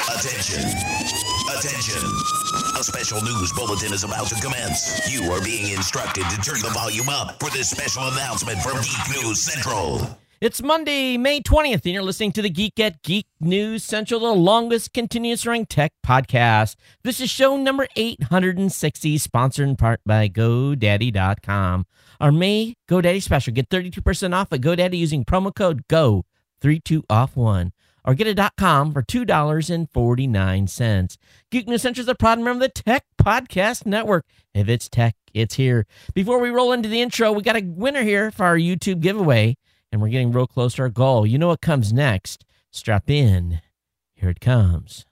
Attention. Attention. A special news bulletin is about to commence. You are being instructed to turn the volume up for this special announcement from Geek News Central. It's Monday, May 20th, and you're listening to the Geek at Geek News Central, the longest continuous running tech podcast. This is show number 860, sponsored in part by GoDaddy.com. Our May GoDaddy special. Get 32% off at GoDaddy using promo code GO32OFF1. Or get a .com for $2.49. Geek News Central is a proud member of the Tech Podcast Network. If it's tech, it's here. Before we roll into the intro, we got a winner here for our YouTube giveaway, and we're getting real close to our goal. You know what comes next. Strap in. Here it comes.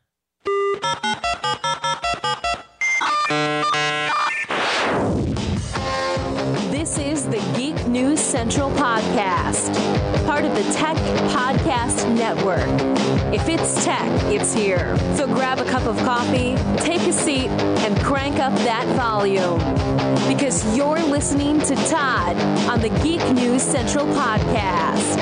This is the Geek News Central podcast, part of the Tech Podcast Network. If it's tech, it's here. So grab a cup of coffee, take a seat, and crank up that volume. Because you're listening to Todd on the Geek News Central podcast.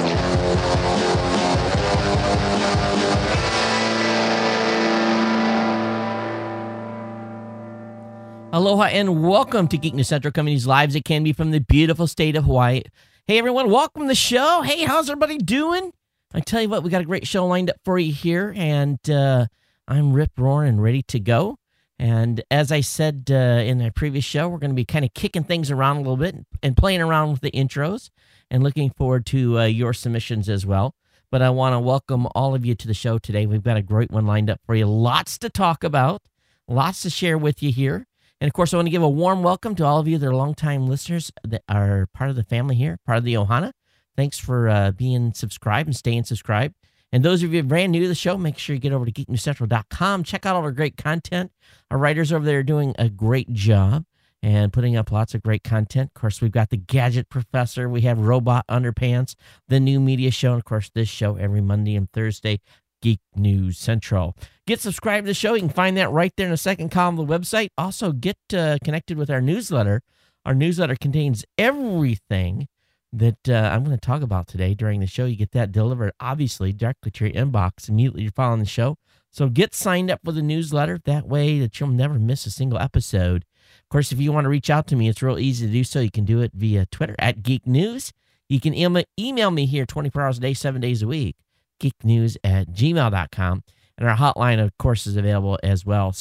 Aloha and welcome to Geek News Central, coming to these lives that can be from the beautiful state of Hawaii. Hey everyone, welcome to the show. Hey, how's everybody doing? I tell you what, we got a great show lined up for you here, and I'm rip roaring and ready to go. And as I said in our previous show, we're going to be kind of kicking things around a little bit and playing around with the intros, and looking forward to your submissions as well. But I want to welcome all of you to the show today. We've got a great one lined up for you. Lots to talk about, lots to share with you here. And, of course, I want to give a warm welcome to all of you that are longtime listeners that are part of the family here, part of the Ohana. Thanks for being subscribed and staying subscribed. And those of you brand new to the show, make sure you get over to geeknewscentral.com. Check out all our great content. Our writers over there are doing a great job and putting up lots of great content. Of course, we've got the Gadget Professor. We have Robot Underpants, the new media show. And, of course, this show every Monday and Thursday, Geek News Central. Get subscribed to the show. You can find that right there in the second column of the website. Also, get connected with our newsletter. Our newsletter contains everything that I'm going to talk about today during the show. You get that delivered, obviously, directly to your inbox immediately you're following the show. So get signed up for the newsletter. That way that you'll never miss a single episode. Of course, if you want to reach out to me, it's real easy to do so. You can do it via Twitter at Geek News. You can email me here 24 hours a day, 7 days a week. geeknews@gmail.com. And our hotline, of course, is available as well,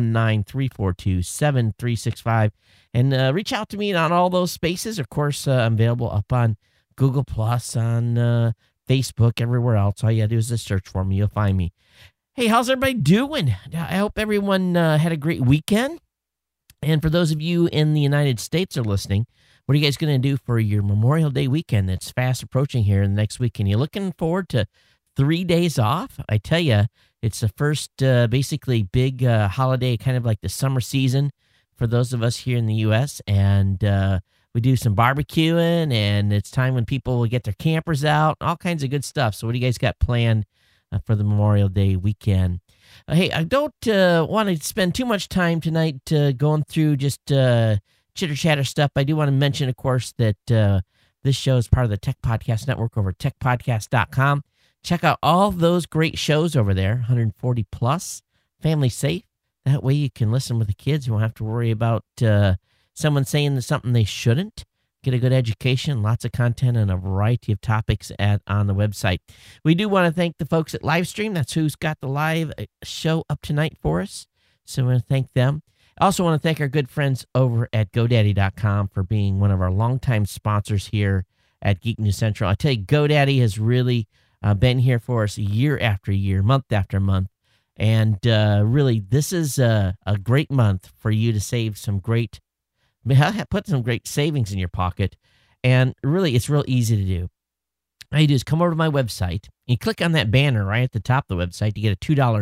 619-342-7365. And reach out to me on all those spaces. Of course, I'm available up on Google+, on Facebook, everywhere else. All you got to do is just search for me. You'll find me. Hey, how's everybody doing? I hope everyone had a great weekend. And for those of you in the United States are listening, what are you guys going to do for your Memorial Day weekend that's fast approaching here in the next week? And you looking forward to 3 days off? I tell you, it's the first basically big holiday, kind of like the summer season for those of us here in the U.S. And we do some barbecuing, and it's time when people will get their campers out, all kinds of good stuff. So what do you guys got planned for the Memorial Day weekend? Hey, I don't want to spend too much time tonight going through just chitter-chatter stuff. I do want to mention, of course, that this show is part of the Tech Podcast Network over at techpodcast.com. Check out all those great shows over there, 140 plus, family safe. That way you can listen with the kids. You won't have to worry about someone saying something they shouldn't. Get a good education, lots of content, and a variety of topics on the website. We do want to thank the folks at Livestream. That's who's got the live show up tonight for us. So I want to thank them. I also want to thank our good friends over at GoDaddy.com for being one of our longtime sponsors here at Geek News Central. I tell you, GoDaddy has really been here for us year after year, month after month. And really, this is a great month for you to save some great, put some great savings in your pocket. And really, it's real easy to do. All you do is come over to my website. You click on that banner right at the top of the website to get a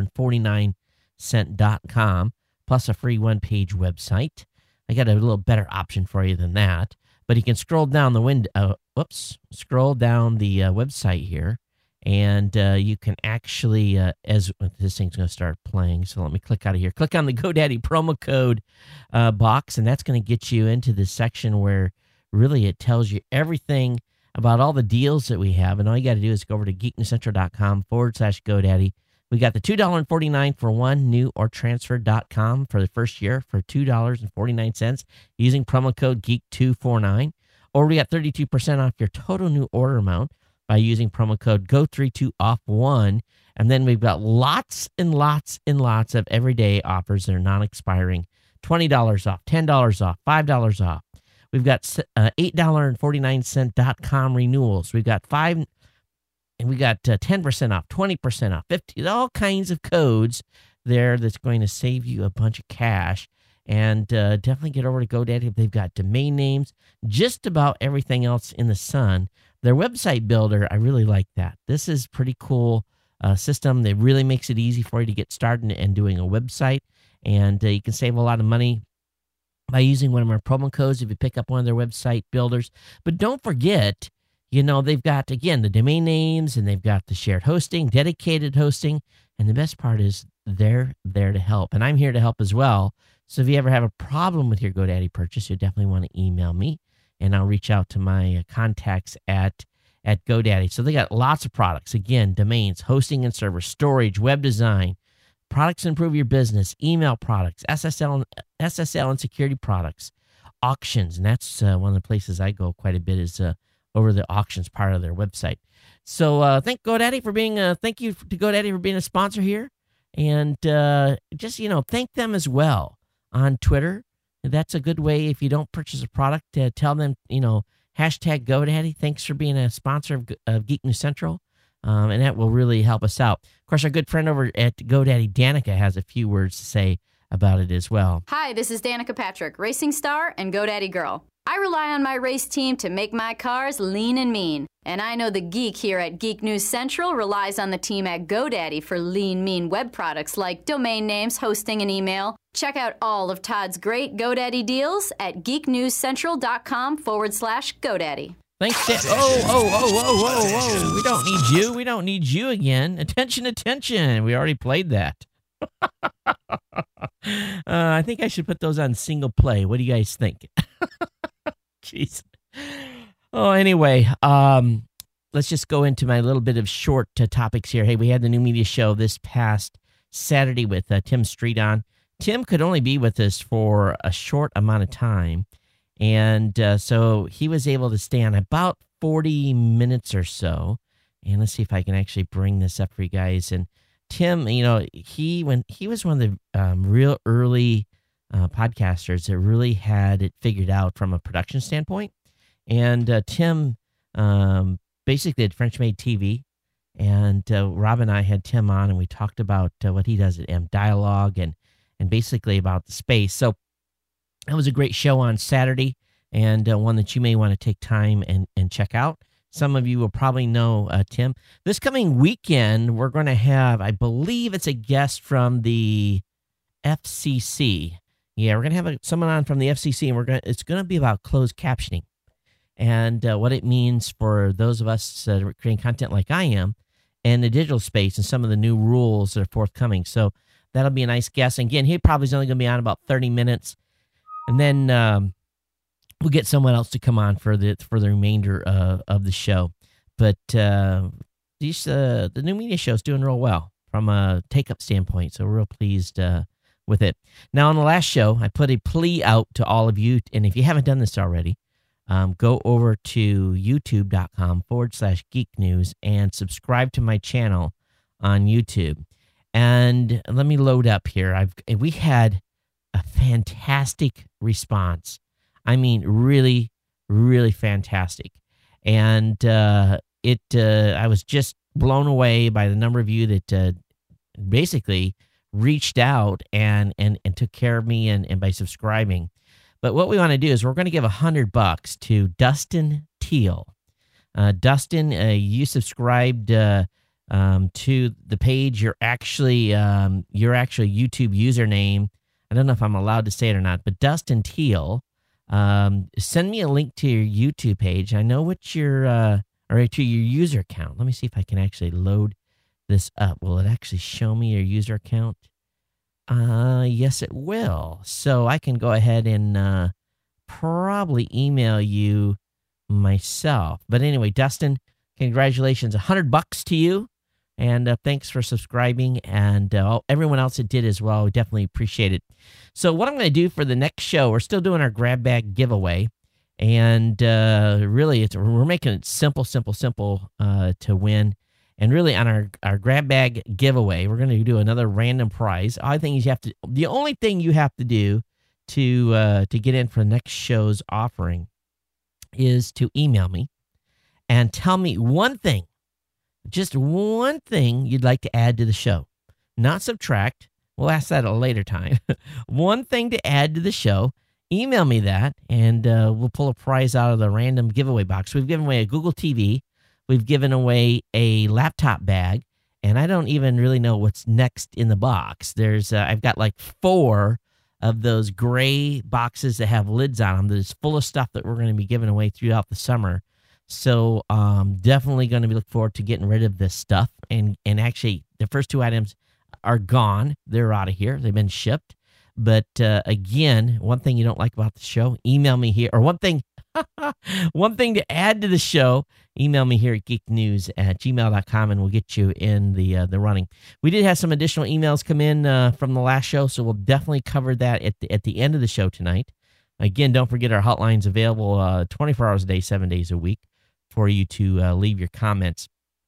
$2.49.com plus a free one-page website. I got a little better option for you than that. But you can scroll down the scroll down the website here. And you can actually, as this thing's going to start playing, so let me click out of here. Click on the GoDaddy promo code box, and that's going to get you into this section where really it tells you everything about all the deals that we have. And all you got to do is go over to geeknewscentral.com/GoDaddy. We got the $2.49 for one new or transfer.com for the first year for $2.49 using promo code GEEK249. Or we got 32% off your total new order amount by using promo code GO32OFF1. And then we've got lots and lots and lots of everyday offers that are non-expiring. $20 off, $10 off, $5 off. We've got $8.49.com renewals. We've got 10% off, 20% off, 50, all kinds of codes there that's going to save you a bunch of cash. And definitely get over to GoDaddy. They've got domain names, just about everything else in the sun. Their website builder, I really like that. This is pretty cool system. That really makes it easy for you to get started and doing a website. And you can save a lot of money by using one of our promo codes if you pick up one of their website builders. But don't forget, they've got, again, the domain names, and they've got the shared hosting, dedicated hosting. And the best part is they're there to help. And I'm here to help as well. So if you ever have a problem with your GoDaddy purchase, you definitely want to email me, and I'll reach out to my contacts at GoDaddy. So they got lots of products. Again, domains, hosting and server, storage, web design, products that improve your business, email products, SSL and security products, auctions. And that's one of the places I go quite a bit is over the auctions part of their website. So thank GoDaddy for being thank you to GoDaddy for being a sponsor here. And just, thank them as well on Twitter. That's a good way if you don't purchase a product to tell them, hashtag GoDaddy. Thanks for being a sponsor of Geek News Central. And that will really help us out. Of course, our good friend over at GoDaddy, Danica, has a few words to say about it as well. Hi, this is Danica Patrick, racing star and GoDaddy girl. I rely on my race team to make my cars lean and mean. And I know the geek here at Geek News Central relies on the team at GoDaddy for lean, mean web products like domain names, hosting, and email. Check out all of Todd's great GoDaddy deals at geeknewscentral.com/GoDaddy. Thanks, Dan. Whoa. We don't need you. We don't need you again. Attention. We already played that. I think I should put those on single play. What do you guys think? Jeez. Oh, anyway, let's just go into my little bit of short topics here. Hey, we had the New Media Show this past Saturday with Tim Street on. Tim could only be with us for a short amount of time, and so he was able to stay on about 40 minutes or so. And let's see if I can actually bring this up for you guys. And Tim, he was one of the real early podcasters that really had it figured out from a production standpoint. And Tim basically did French Made TV, and Rob and I had Tim on, and we talked about what he does at M Dialogue and basically about the space. So it was a great show on Saturday, and one that you may want to take time and check out. Some of you will probably know Tim. This coming weekend, we're going to have, I believe it's a guest from the FCC. Yeah, we're going to have someone on from the FCC, and it's going to be about closed captioning and what it means for those of us that are creating content like I am in the digital space and some of the new rules that are forthcoming. So that'll be a nice guest. And again, he probably is only going to be on about 30 minutes. And then we'll get someone else to come on for the remainder of the show. But the New Media Show is doing real well from a take-up standpoint, so we're real pleased with it. Now, on the last show, I put a plea out to all of you, and if you haven't done this already, go over to youtube.com/Geek News and subscribe to my channel on YouTube. And let me load up here. We had a fantastic response. I mean, really, really fantastic. And I was just blown away by the number of you that basically reached out and took care of me and by subscribing. But what we want to do is we're going to give $100 to Dustin Teal. Dustin, you subscribed to the page. Your actual YouTube username, I don't know if I'm allowed to say it or not, but Dustin Teal. Send me a link to your YouTube page. I know what or to your user account. Let me see if I can actually load this up. Will it actually show me your user account? Yes, it will. So I can go ahead and probably email you myself. But anyway, Dustin, congratulations. $100 to you. And thanks for subscribing, and everyone else that did as well. We definitely appreciate it. So what I'm going to do for the next show, we're still doing our grab bag giveaway. And really, we're making it simple to win. And really, on our grab bag giveaway, we're going to do another random prize. The only thing you have to do to get in for the next show's offering is to email me and tell me one thing. Just one thing you'd like to add to the show, not subtract. We'll ask that at a later time. One thing to add to the show. Email me that, and we'll pull a prize out of the random giveaway box. We've given away a Google TV. We've given away a laptop bag, and I don't even really know what's next in the box. I've got like 4 of those gray boxes that have lids on them that is full of stuff that we're going to be giving away throughout the summer. So definitely going to be looking forward to getting rid of this stuff. And actually, the first 2 items are gone. They're out of here. They've been shipped. But again, one thing you don't like about the show, email me here. Or one thing to add to the show, email me here at geeknews@gmail.com, and we'll get you in the running. We did have some additional emails come in from the last show, so we'll definitely cover that at the end of the show tonight. Again, don't forget our hotline's available 24 hours a day, 7 days a week, for you to leave your comments.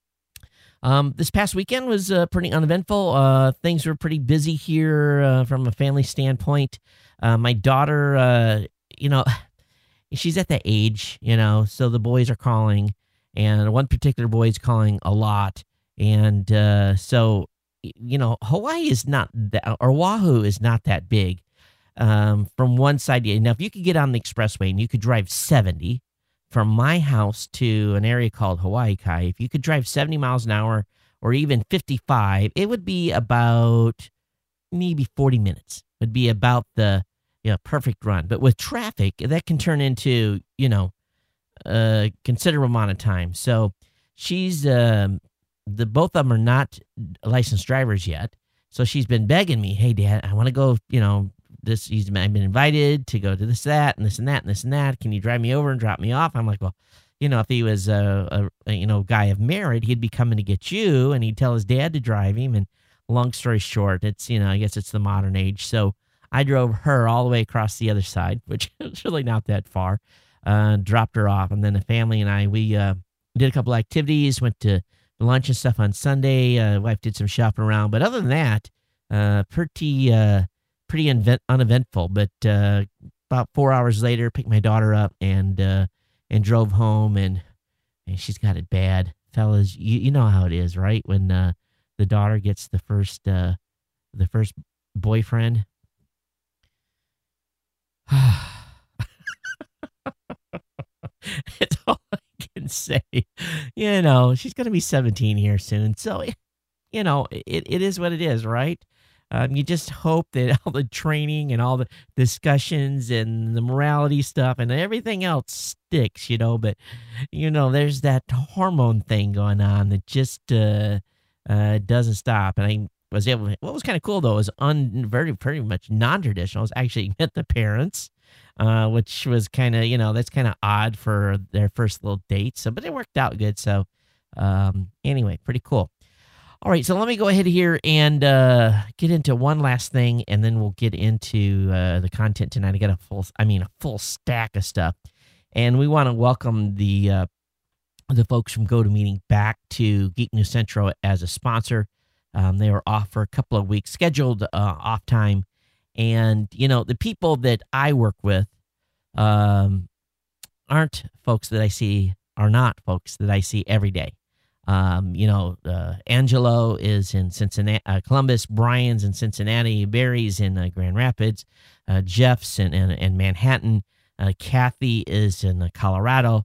This past weekend was pretty uneventful. Things were pretty busy here from a family standpoint. My daughter, she's at that age, so the boys are calling, and one particular boy is calling a lot. And so, Hawaii is not that, or Oahu is not that big. From one side, now if you could get on the expressway and you could drive 70 from my house to an area called Hawaii Kai, if you could drive 70 miles an hour or even 55, it would be about maybe 40 minutes. It would be about the perfect run. But with traffic, that can turn into, a considerable amount of time. So she's, both of them are not licensed drivers yet. So she's been begging me, hey, Dad, I want to go, I've been invited to go to this, that, and this and that, and this and that. Can you drive me over and drop me off? I'm like, well, if he was a guy of merit, he'd be coming to get you, and he'd tell his dad to drive him. And long story short, it's I guess it's the modern age. So I drove her all the way across the other side, which is really not that far. Dropped her off, and then the family and I we did a couple activities, went to lunch and stuff on Sunday. Wife did some shopping around, but other than that, pretty uneventful. But about 4 hours later, picked my daughter up and drove home, and she's got it bad, fellas. You know how it is, right? When the daughter gets the first boyfriend. It's all I can say. She's going to be 17 here soon, so it is what it is, right? You just hope that all the training and all the discussions and the morality stuff and everything else sticks, but, there's that hormone thing going on that just doesn't stop. And I was able, what was kind of cool, though, is pretty much non-traditional. I was actually met the parents, which was kind of, that's kind of odd for their first little date. So, but it worked out good. So, anyway, pretty cool. All right, so let me go ahead here and get into one last thing, and then we'll get into the content tonight. I got a full stack of stuff, and we want to welcome the folks from GoToMeeting back to Geek News Central as a sponsor. They were off for a couple of weeks, scheduled off time, and the people that I work with are not folks that I see every day. Angelo is in Cincinnati, Columbus, Brian's in Cincinnati, Barry's in Grand Rapids, Jeff's in Manhattan, Kathy is in Colorado.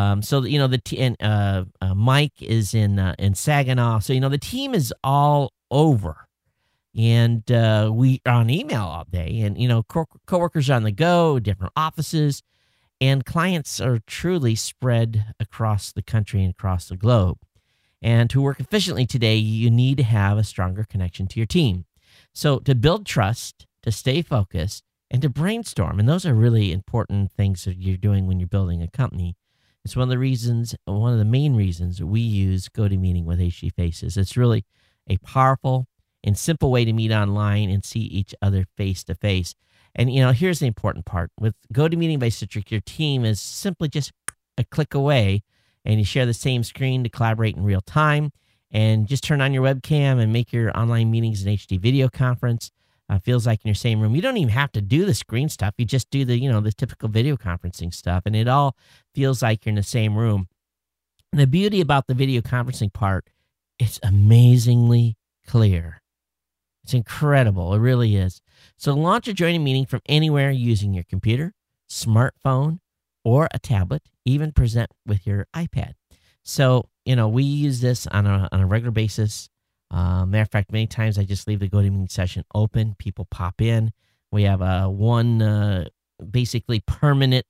Mike is in Saginaw. So, the team is all over, and we are on email all day, and, coworkers are on the go, different offices, and clients are truly spread across the country and across the globe. And to work efficiently today, you need to have a stronger connection to your team. So to build trust, to stay focused, and to brainstorm, and those are really important things that you're doing when you're building a company, It's one of the main reasons we use GoToMeeting with HD Faces. It's really a powerful and simple way to meet online and see each other face to face. And, here's the important part. With GoToMeeting by Citrix, your team is simply just a click away, and you share the same screen to collaborate in real time, and just turn on your webcam and make your online meetings an HD video conference. Feels like in your same room. You don't even have to do the screen stuff. You just do the typical video conferencing stuff, and it all feels like you're in the same room. And the beauty about the video conferencing part, it's amazingly clear. It's incredible. It really is. So launch a join a meeting from anywhere using your computer, smartphone, or a tablet. Even present with your iPad. So, we use this on a regular basis. Matter of fact, many times I just leave the GoToMeeting session open. People pop in. We have one basically permanent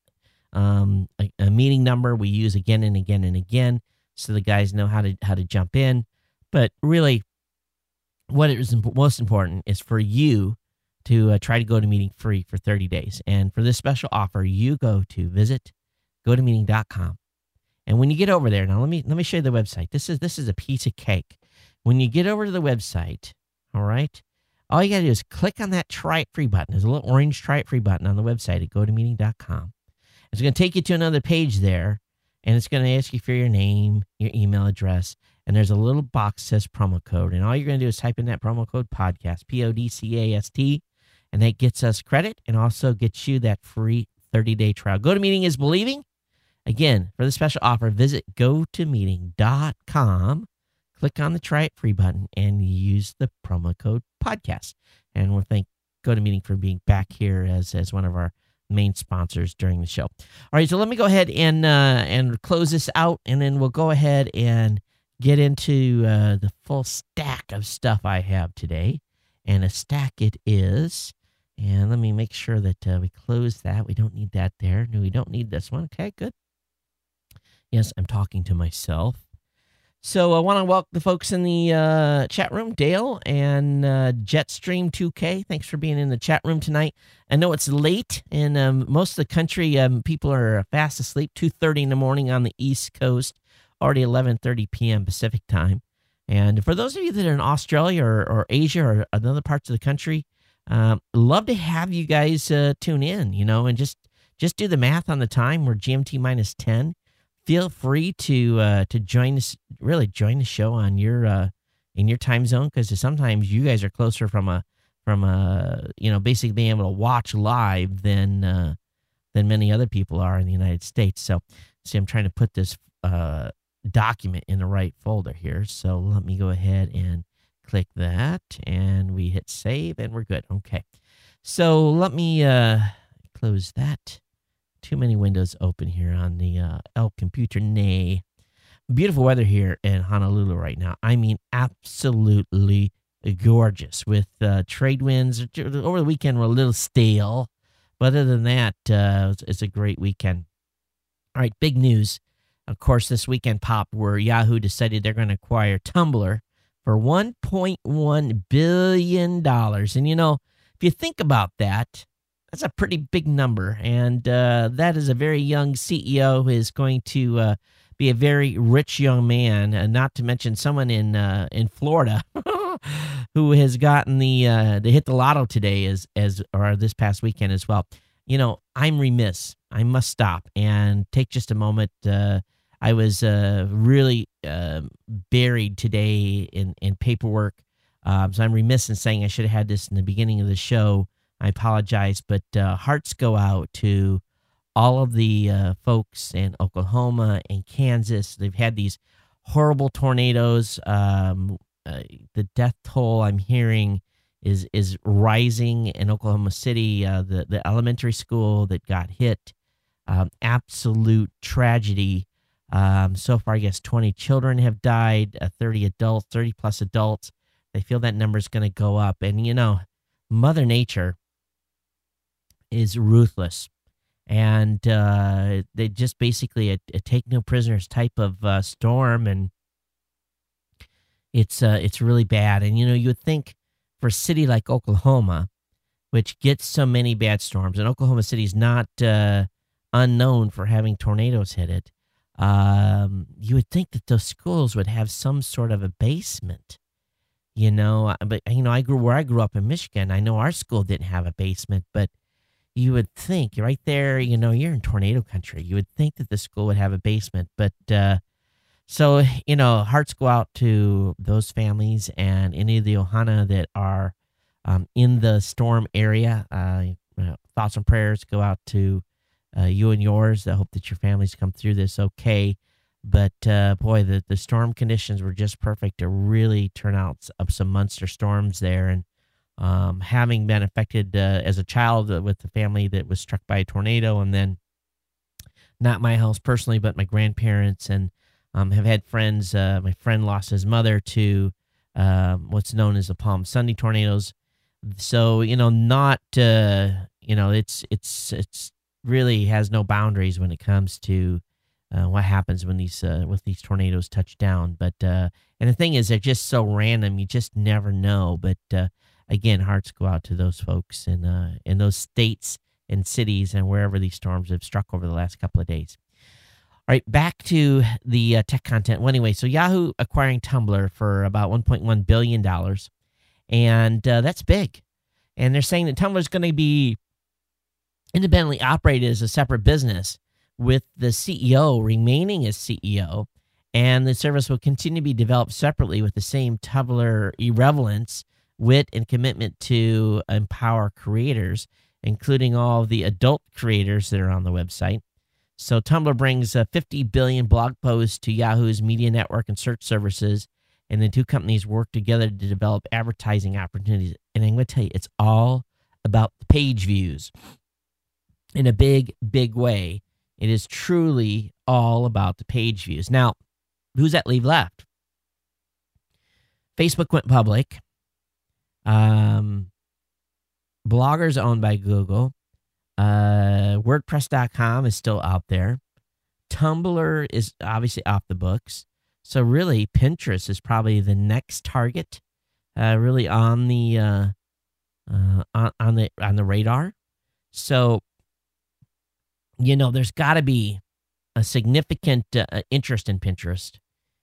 a meeting number we use again and again and again, so the guys know how to jump in. But really, what is most important is for you to try to GoToMeeting free for 30 days. And for this special offer, you go to visit GoToMeeting.com. And when you get over there, now let me show you the website. This is a piece of cake. When you get over to the website, all right, all you got to do is click on that Try It Free button. There's a little orange Try It Free button on the website at GoToMeeting.com. It's going to take you to another page there, and it's going to ask you for your name, your email address, and there's a little box that says promo code. And all you're going to do is type in that promo code podcast, PODCAST, and that gets us credit and also gets you that free 30-day trial. GoToMeeting is believing. Again, for the special offer, visit GoToMeeting.com. Click on the Try It Free button and use the promo code podcast. And we'll thank GoToMeeting for being back here as one of our main sponsors during the show. All right, so let me go ahead and close this out, and then we'll go ahead and get into the full stack of stuff I have today. And a stack it is. And let me make sure that we close that. We don't need that there. No, we don't need this one. Okay, good. Yes, I'm talking to myself. So I want to welcome the folks in the chat room, Dale and Jetstream 2K. Thanks for being in the chat room tonight. I know it's late, and most of the country, people are fast asleep, 2:30 in the morning on the East Coast, already 11:30 p.m. Pacific time. And for those of you that are in Australia or Asia or other parts of the country, love to have you guys tune in, and just do the math on the time. We're GMT minus 10. Feel free to join us. Really join the show on your in your time zone, because sometimes you guys are closer from basically being able to watch live than many other people are in the United States. So, see, I'm trying to put this document in the right folder here. So let me go ahead and click that, and we hit save, and we're good. Okay. So let me close that. Too many windows open here on the El Computer. Nay. Beautiful weather here in Honolulu right now. I mean, absolutely gorgeous with trade winds. Over the weekend were a little stale, but other than that, it's a great weekend. All right, big news. Of course, this weekend popped where Yahoo decided they're going to acquire Tumblr for $1.1 billion. And, if you think about that, that's a pretty big number, and that is a very young CEO who is going to be a very rich young man, not to mention someone in Florida who has gotten they hit the lotto today or this past weekend as well. I'm remiss. I must stop and take just a moment. I was really buried today in paperwork, so I'm remiss in saying I should have had this in the beginning of the show. I apologize, but hearts go out to all of the folks in Oklahoma and Kansas. They've had these horrible tornadoes. The death toll I'm hearing is rising in Oklahoma City. The elementary school that got hit, absolute tragedy. So far, I guess 20 children have died, 30 plus adults. They feel that number is going to go up. And, Mother Nature is ruthless, and they just basically a take no prisoners type of storm, and it's really bad. And you would think for a city like Oklahoma, which gets so many bad storms, and Oklahoma City is not unknown for having tornadoes hit it, you would think that those schools would have some sort of a basement, but I grew up in Michigan. I know our school didn't have a basement, but you would think right there, you're in tornado country. You would think that the school would have a basement, but so, hearts go out to those families and any of the Ohana that are in the storm area. Thoughts and prayers go out to you and yours. I hope that your families come through this okay. But, boy, the storm conditions were just perfect to really turn out some monster storms there. And having been affected as a child with a family that was struck by a tornado, and then not my house personally, but my grandparents, and have had friends. My friend lost his mother to what's known as the Palm Sunday tornadoes. So, it's really has no boundaries when it comes to what happens when these tornadoes touch down. But and the thing is, they're just so random; you just never know. But again, hearts go out to those folks in those states and cities and wherever these storms have struck over the last couple of days. All right, back to the tech content. Well, anyway, so Yahoo acquiring Tumblr for about $1.1 billion, and that's big. And they're saying that Tumblr is going to be independently operated as a separate business, with the CEO remaining as CEO, and the service will continue to be developed separately with the same Tumblr irrelevance, wit, and commitment to empower creators, including all of the adult creators that are on the website. So Tumblr brings 50 billion blog posts to Yahoo's media network and search services, and the two companies work together to develop advertising opportunities. And I'm going to tell you, it's all about the page views in a big, big way. It is truly all about the page views. Now, who's that leave left? Facebook went public. Blogger's owned by Google. WordPress.com is still out there. Tumblr is obviously off the books. So really, Pinterest is probably the next target, really on the radar. So, there's got to be a significant interest in Pinterest.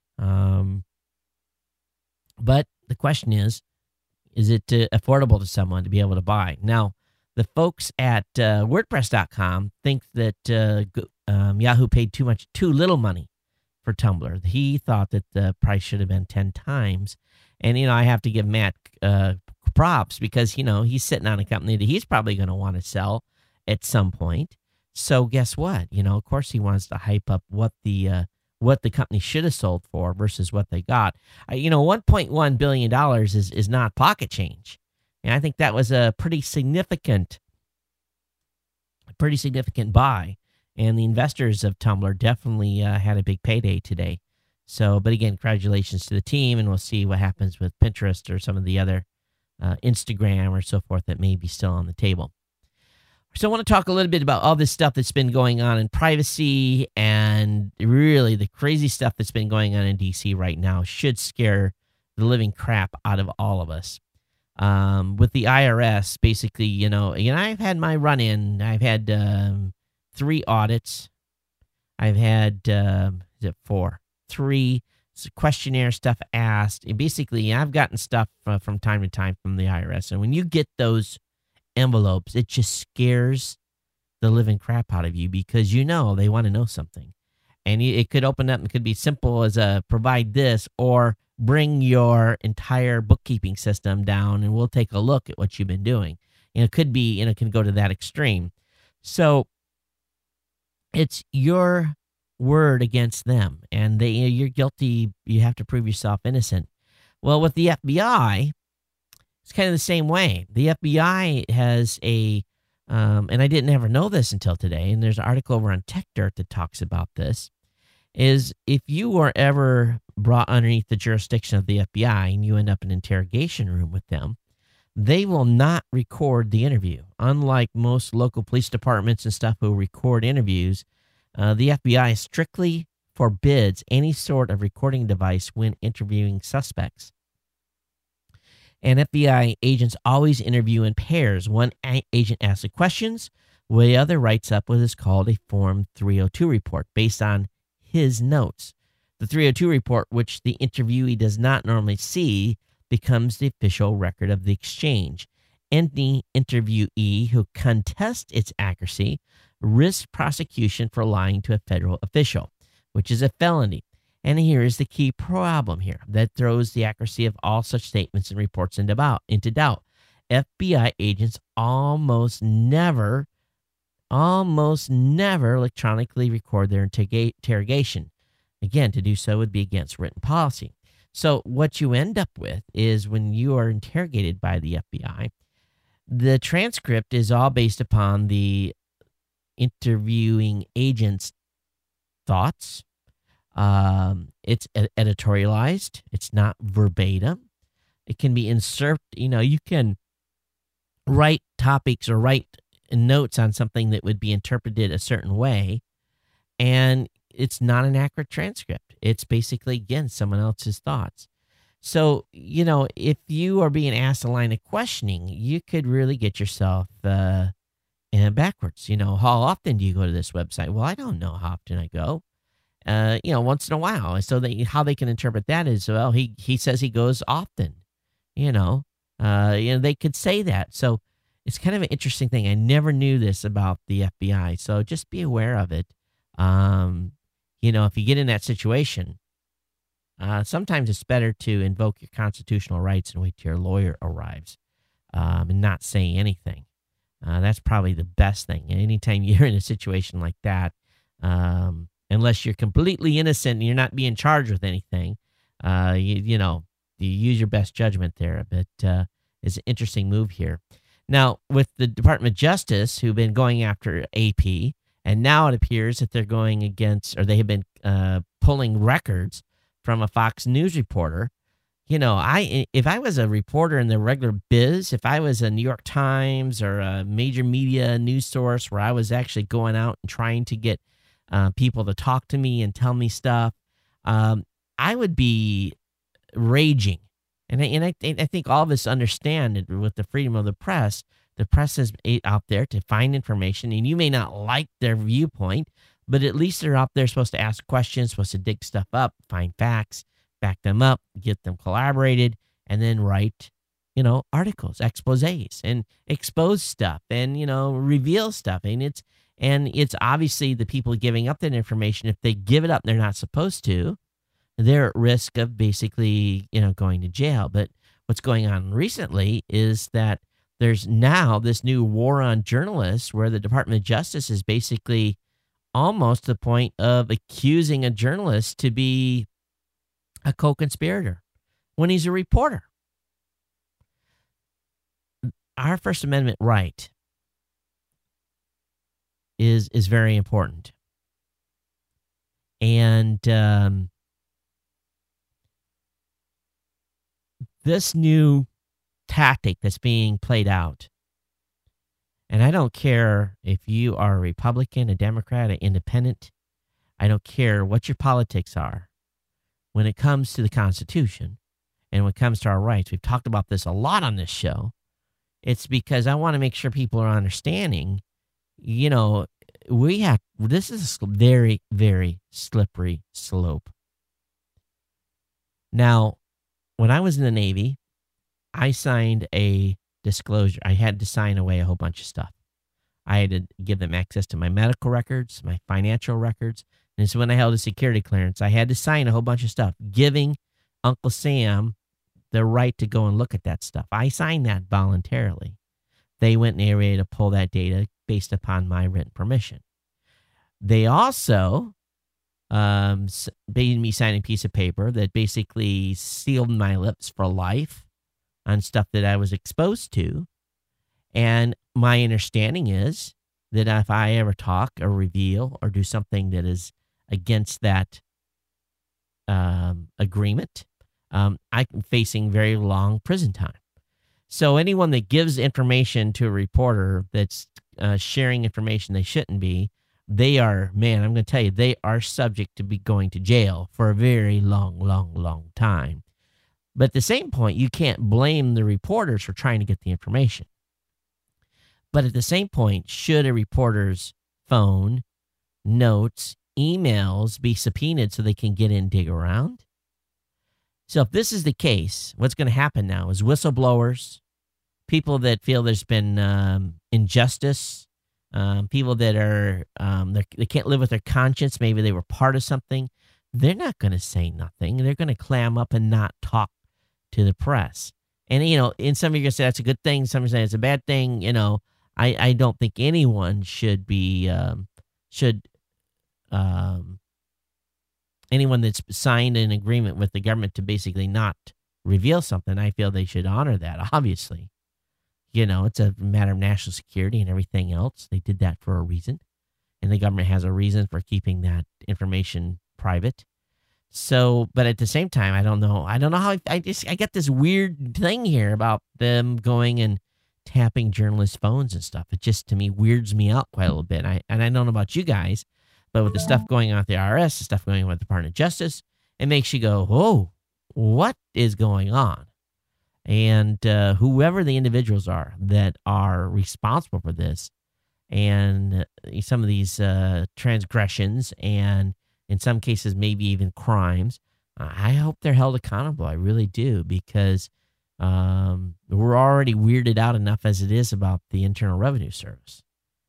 But the question is it affordable to someone to be able to buy? Now, the folks at WordPress.com think that Yahoo paid too little money for Tumblr. He thought that the price should have been 10 times. And, I have to give Matt props because, he's sitting on a company that he's probably going to want to sell at some point. So guess what? Of course he wants to hype up what the company should have sold for versus what they got. $1.1 billion is not pocket change. And I think that was a pretty significant buy. And the investors of Tumblr definitely had a big payday today. So, but again, congratulations to the team, and we'll see what happens with Pinterest or some of the other Instagram or so forth that may be still on the table. So I want to talk a little bit about all this stuff that's been going on in privacy, and really the crazy stuff that's been going on in D.C. right now should scare the living crap out of all of us. With the IRS, basically, I've had my run-in. I've had 3 audits. I've had, 4? 3 questionnaire stuff asked. And basically, I've gotten stuff from time to time from the IRS. And when you get those envelopes, it just scares the living crap out of you because they want to know something. And it could open up and could be simple as provide this, or bring your entire bookkeeping system down and we'll take a look at what you've been doing. And it could be, it can go to that extreme. So it's your word against them, and you're guilty. You have to prove yourself innocent. Well, with the FBI, it's kind of the same way. The FBI has and I didn't ever know this until today, and there's an article over on Tech Dirt that talks about this, is if you are ever brought underneath the jurisdiction of the FBI and you end up in an interrogation room with them, they will not record the interview. Unlike most local police departments and stuff who record interviews, the FBI strictly forbids any sort of recording device when interviewing suspects. And FBI agents always interview in pairs. One agent asks the questions, while the other writes up what is called a Form 302 report based on his notes. The 302 report, which the interviewee does not normally see, becomes the official record of the exchange. Any interviewee who contests its accuracy risks prosecution for lying to a federal official, which is a felony. And here is the key problem here that throws the accuracy of all such statements and reports into doubt. FBI agents almost never electronically record their interrogation. Again, to do so would be against written policy. So what you end up with is when you are interrogated by the FBI, the transcript is all based upon the interviewing agent's thoughts. It's editorialized. It's not verbatim. It can be inserted. You can write topics or write notes on something that would be interpreted a certain way, and it's not an accurate transcript. It's basically, again, someone else's thoughts. So, if you are being asked a line of questioning, you could really get yourself backwards. How often do you go to this website? Well, I don't know how often I go. Once in a while. So how they can interpret that is, well, he says he goes often. They could say that. So it's kind of an interesting thing. I never knew this about the FBI. So just be aware of it. If you get in that situation, sometimes it's better to invoke your constitutional rights and wait till your lawyer arrives and not say anything. That's probably the best thing. Anytime you're in a situation like that, unless you're completely innocent and you're not being charged with anything, you use your best judgment there. But it's an interesting move here. Now, with the Department of Justice, who've been going after AP, and now it appears that they're going against, or they have been pulling records from a Fox News reporter. If I was a reporter in the regular biz, if I was a New York Times or a major media news source where I was actually going out and trying to get people to talk to me and tell me stuff, I would be raging. And I think all of us understand that with the freedom of the press is out there to find information, and you may not like their viewpoint, but at least they're out there supposed to ask questions, supposed to dig stuff up, find facts, back them up, get them collaborated, and then write, articles, exposés, and expose stuff, and, reveal stuff. And it's obviously the people giving up that information. If they give it up, they're not supposed to. They're at risk of basically, going to jail. But what's going on recently is that there's now this new war on journalists where the Department of Justice is basically almost to the point of accusing a journalist to be a co-conspirator when he's a reporter. Our First Amendment right is very important. And this new tactic that's being played out, and I don't care if you are a Republican, a Democrat, an independent, I don't care what your politics are. When it comes to the Constitution and when it comes to our rights, we've talked about this a lot on this show. It's because I want to make sure people are understanding, this is a very, very slippery slope. Now, when I was in the Navy, I signed a disclosure. I had to sign away a whole bunch of stuff. I had to give them access to my medical records, my financial records. And it's when I held a security clearance, I had to sign a whole bunch of stuff, giving Uncle Sam the right to go and look at that stuff. I signed that voluntarily. They went and they were able to pull that data based upon my written permission. They also made me sign a piece of paper that basically sealed my lips for life on stuff that I was exposed to. And my understanding is that if I ever talk or reveal or do something that is against that agreement, I'm facing very long prison time. So anyone that gives information to a reporter that's sharing information they shouldn't be, they are, man, I'm going to tell you, they are subject to be going to jail for a very long, long, long time. But at the same point, you can't blame the reporters for trying to get the information. But at the same point, should a reporter's phone, notes, emails be subpoenaed so they can get in and dig around? So if this is the case, what's going to happen now is whistleblowers, people that feel there's been injustice, people that are they can't live with their conscience, maybe they were part of something, they're not going to say nothing. They're going to clam up and not talk to the press. And, in some of you are going to say that's a good thing. Some are saying it's a bad thing. I don't think anyone should be, anyone that's signed an agreement with the government to basically not reveal something, I feel they should honor that, obviously. It's a matter of national security and everything else. They did that for a reason. And the government has a reason for keeping that information private. So, but at the same time, I don't know how I get this weird thing here about them going and tapping journalists' phones and stuff. It just, to me, weirds me out quite a little bit. I don't know about you guys, but with the stuff going on with the IRS, the stuff going on with the Department of Justice, it makes you go, oh, what is going on? And whoever the individuals are that are responsible for this and some of these transgressions and in some cases maybe even crimes, I hope they're held accountable. I really do, because we're already weirded out enough as it is about the Internal Revenue Service.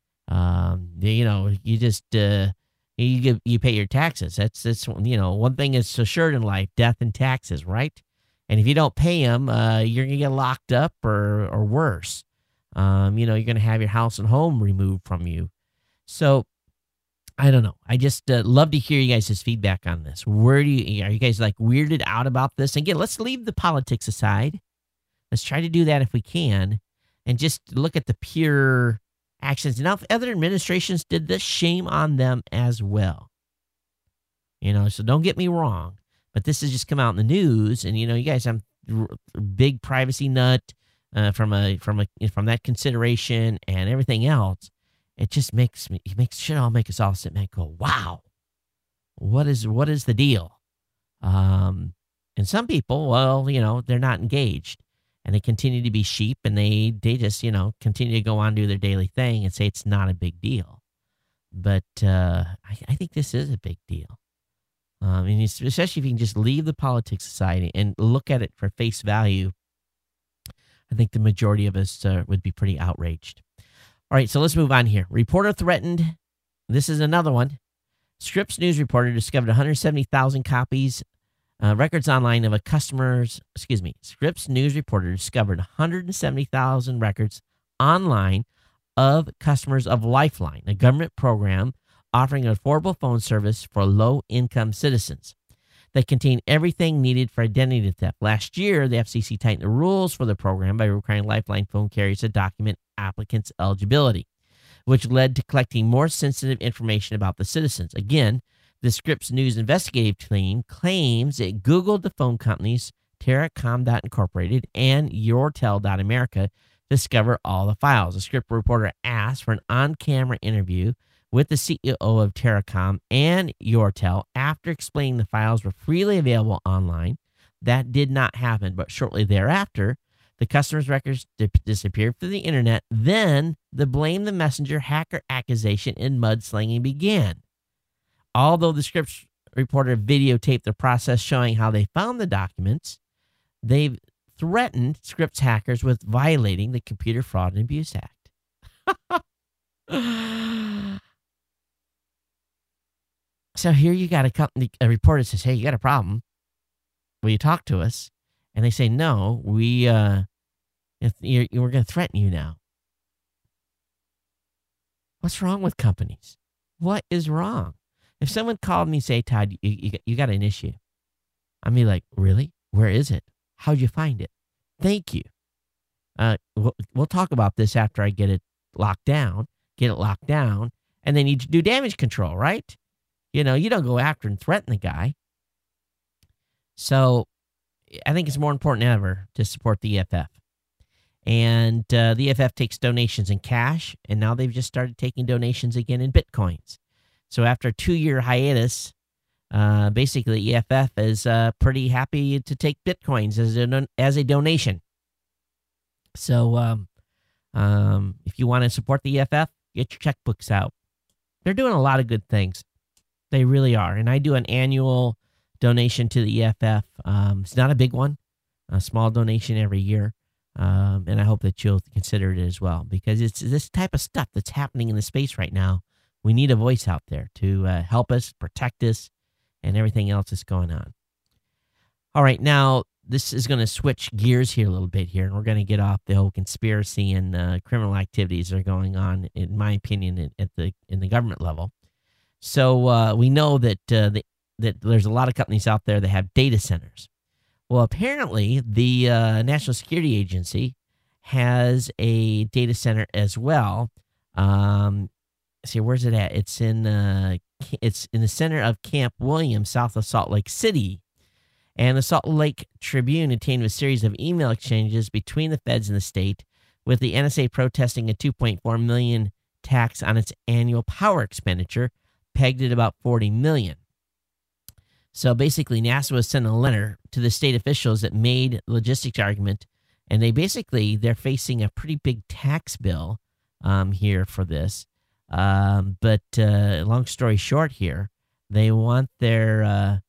You just you pay your taxes. That's one thing is assured in life: death and taxes, right? And if you don't pay them, you're gonna get locked up or worse. You're gonna have your house and home removed from you. So I don't know. I just love to hear you guys' feedback on this. Are you guys weirded out about this? Again, let's leave the politics aside. Let's try to do that if we can, and just look at the pure actions. Now, if other administrations did this, shame on them as well. So don't get me wrong, but this has just come out in the news, and you guys, I'm a big privacy nut from that consideration and everything else. It just should all make us all sit back and go, wow, what is the deal? And some people, well, they're not engaged and they continue to be sheep, and they just, continue to go on do their daily thing and say it's not a big deal. But I think this is a big deal. And especially if you can just leave the politics aside and look at it for face value, I think the majority of us would be pretty outraged. All right, so let's move on here. Reporter threatened. This is another one. Scripps News reporter discovered 170,000 copies, records online of a Scripps News reporter discovered 170,000 records online of customers of Lifeline, a government program offering an affordable phone service for low-income citizens that contain everything needed for identity theft. Last year, the FCC tightened the rules for the program by requiring Lifeline phone carriers to document applicants' eligibility, which led to collecting more sensitive information about the citizens. Again, the Scripps News investigative team claims it Googled the phone companies Terracom.Incorporated and Yourtel.America to discover all the files. A Scripps reporter asked for an on-camera interview with the CEO of Terracom and Yourtel after explaining the files were freely available online. That did not happen, but shortly thereafter, the customer's records disappeared from the internet. Then the blame the messenger hacker accusation and mudslinging began. Although the Scripps reporter videotaped the process showing how they found the documents, they threatened Scripps hackers with violating the Computer Fraud and Abuse Act. So here you got a reporter says, hey, you got a problem. Will you talk to us? And they say, no, we're going to threaten you now. What's wrong with companies? What is wrong? If someone called me and say, Todd, you got an issue, I'd be like, really? Where is it? How'd you find it? Thank you. We'll talk about this after I get it locked down, and then you do damage control, right? You don't go after and threaten the guy. So I think it's more important than ever to support the EFF. And the EFF takes donations in cash, and now they've just started taking donations again in Bitcoins. So after a 2-year hiatus, basically EFF is pretty happy to take Bitcoins as a donation. So if you want to support the EFF, get your checkbooks out. They're doing a lot of good things. They really are. And I do an annual donation to the EFF. It's not a big one, a small donation every year. And I hope that you'll consider it as well, because it's this type of stuff that's happening in the space right now. We need a voice out there to help us, protect us, and everything else that's going on. All right, now this is going to switch gears here a little bit here, and we're going to get off the whole conspiracy and criminal activities that are going on, in my opinion, in the government level. So we know that that there's a lot of companies out there that have data centers. Well, apparently the National Security Agency has a data center as well. See, where's it at? It's in the center of Camp Williams, south of Salt Lake City. And the Salt Lake Tribune obtained a series of email exchanges between the feds and the state, with the NSA protesting a $2.4 million tax on its annual power expenditure, pegged at about $40 million. So basically, NASA was sending a letter to the state officials that made logistics argument, and they're facing a pretty big tax bill here for this. But long story short, here they want their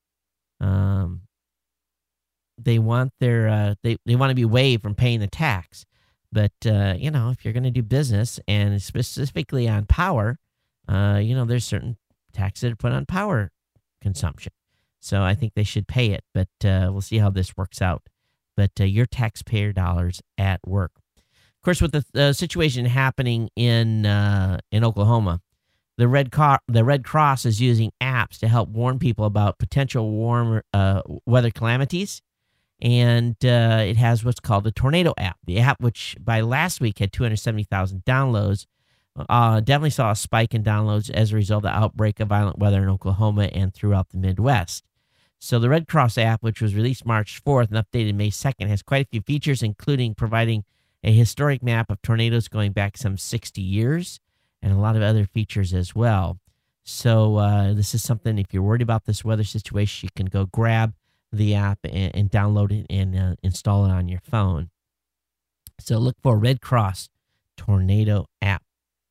they want to be waived from paying the tax. But if you're going to do business, and specifically on power, there's certain taxes that are put on power consumption. So I think they should pay it, but we'll see how this works out. But your taxpayer dollars at work. Of course, with the situation happening in Oklahoma, the Red Cross is using apps to help warn people about potential warm weather calamities, and it has what's called the Tornado app. The app, which by last week had 270,000 downloads, definitely saw a spike in downloads as a result of the outbreak of violent weather in Oklahoma and throughout the Midwest. So the Red Cross app, which was released March 4th and updated May 2nd, has quite a few features, including providing a historic map of tornadoes going back some 60 years and a lot of other features as well. So this is something, if you're worried about this weather situation, you can go grab the app and download it and install it on your phone. So look for Red Cross Tornado app.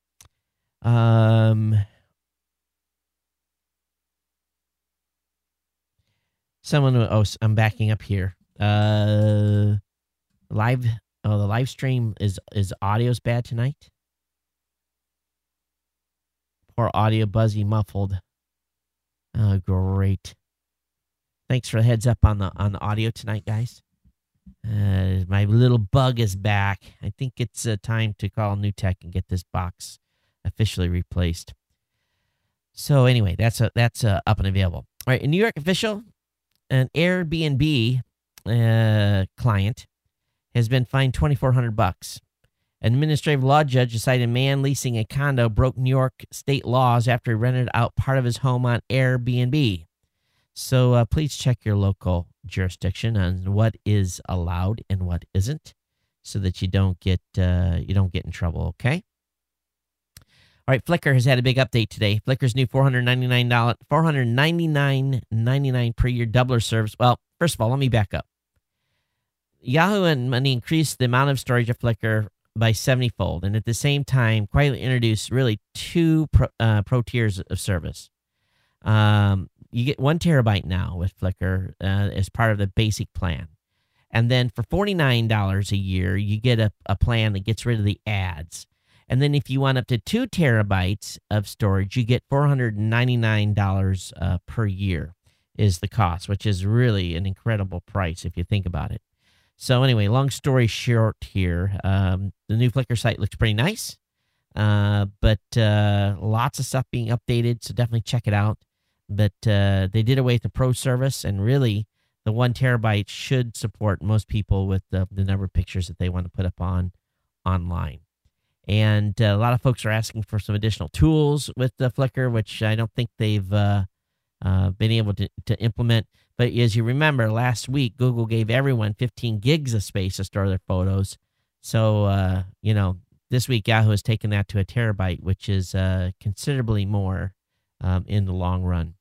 I'm backing up here. The live stream is audio's bad tonight. Poor audio, buzzy, muffled. Oh, great. Thanks for the heads up on the audio tonight, guys. My little bug is back. I think it's time to call NewTek and get this box officially replaced. So anyway, that's up and available. All right, a New York official, an Airbnb client, has been fined $2,400. An administrative law judge decided a man leasing a condo broke New York state laws after he rented out part of his home on Airbnb. So please check your local jurisdiction on what is allowed and what isn't, so that you don't get in trouble. Okay. All right, Flickr has had a big update today. Flickr's new $499.99 per year doubler service. Well, first of all, let me back up. Yahoo and Money increased the amount of storage of Flickr by 70-fold, and at the same time, quietly introduced really two pro tiers of service. You get 1 terabyte now with Flickr as part of the basic plan. And then for $49 a year, you get a plan that gets rid of the ads. And then if you want up to 2 terabytes of storage, you get $499 per year is the cost, which is really an incredible price if you think about it. So anyway, long story short here, the new Flickr site looks pretty nice, but lots of stuff being updated, so definitely check it out. But they did away with the pro service, and really the 1 terabyte should support most people with the number of pictures that they want to put up online. And a lot of folks are asking for some additional tools with the Flickr, which I don't think they've been able to implement. But as you remember, last week, Google gave everyone 15 gigs of space to store their photos. So, this week, Yahoo has taken that to 1 terabyte, which is considerably more in the long run.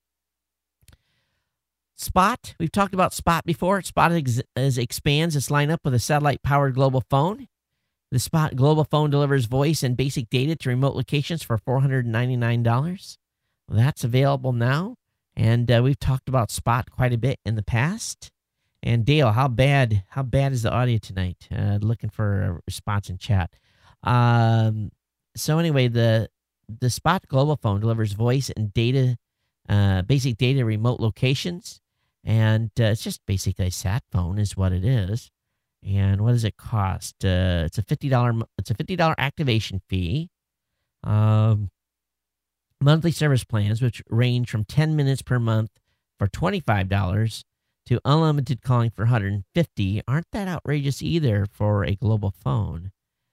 Spot. We've talked about Spot before. Spot expands its lineup with a satellite-powered global phone. The Spot global phone delivers voice and basic data to remote locations for $499. That's available now. And we've talked about Spot quite a bit in the past. And Dale, how bad is the audio tonight? Looking for a response in chat. So anyway, the Spot Global Phone delivers voice and data, basic data, remote locations, and it's just basically a sat phone is what it is. And what does it cost? It's a $50 activation fee. Monthly service plans, which range from 10 minutes per month for $25 to unlimited calling for $150, aren't that outrageous either for a global phone.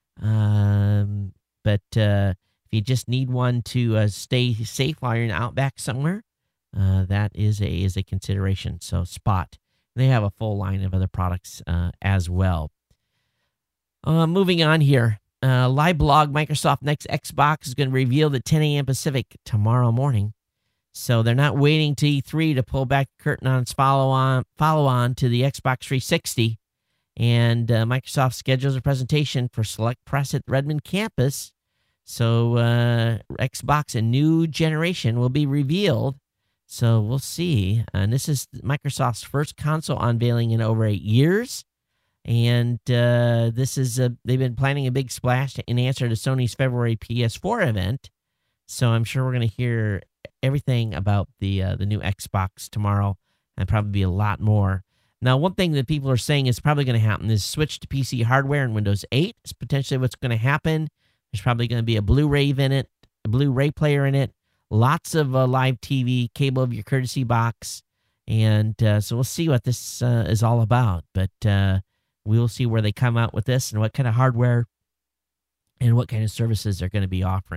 But if you just need one to stay safe while you're in Outback somewhere, that is a consideration. So Spot, they have a full line of other products as well. Moving on here. Live blog, Microsoft Next Xbox is going to reveal at 10 a.m. Pacific tomorrow morning. So they're not waiting to E3 to pull back the curtain on its follow on to the Xbox 360. And Microsoft schedules a presentation for select press at Redmond campus. So Xbox, a new generation, will be revealed. So we'll see. And this is Microsoft's first console unveiling in over 8 years. And this is they've been planning a big splash in answer to Sony's February PS4 event. So I'm sure we're going to hear everything about the new Xbox tomorrow, and probably be a lot more. Now, one thing that people are saying is probably going to happen is switch to PC hardware in Windows 8. It's potentially what's going to happen. There's probably going to be a Blu-ray player in it, lots of live TV, cable of your courtesy box, and so we'll see what this is all about. But we will see where they come out with this and what kind of hardware and what kind of services they're going to be offering.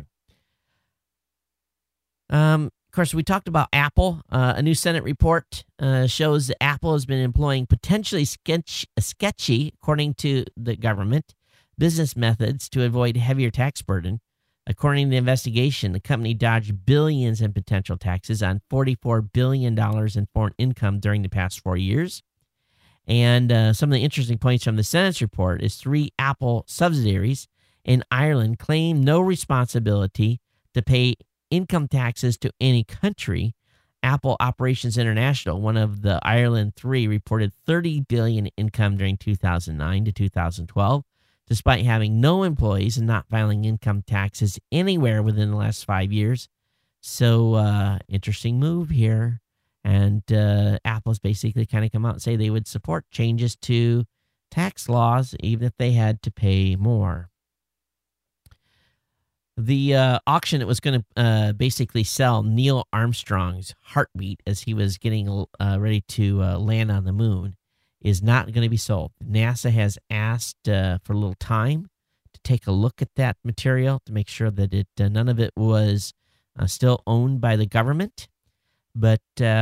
Of course, we talked about Apple. A new Senate report shows that Apple has been employing potentially sketchy, according to the government, business methods to avoid heavier tax burden. According to the investigation, the company dodged billions in potential taxes on $44 billion in foreign income during the past 4 years. And some of the interesting points from the Senate's report is 3 Apple subsidiaries in Ireland claim no responsibility to pay income taxes to any country. Apple Operations International, one of the Ireland 3, reported $30 billion income during 2009 to 2012, despite having no employees and not filing income taxes anywhere within the last 5 years. So, interesting move here. And Apple's basically kind of come out and say they would support changes to tax laws, even if they had to pay more. The auction that was going to basically sell Neil Armstrong's heartbeat as he was getting ready to land on the moon is not going to be sold. NASA has asked for a little time to take a look at that material to make sure that none of it was still owned by the government. But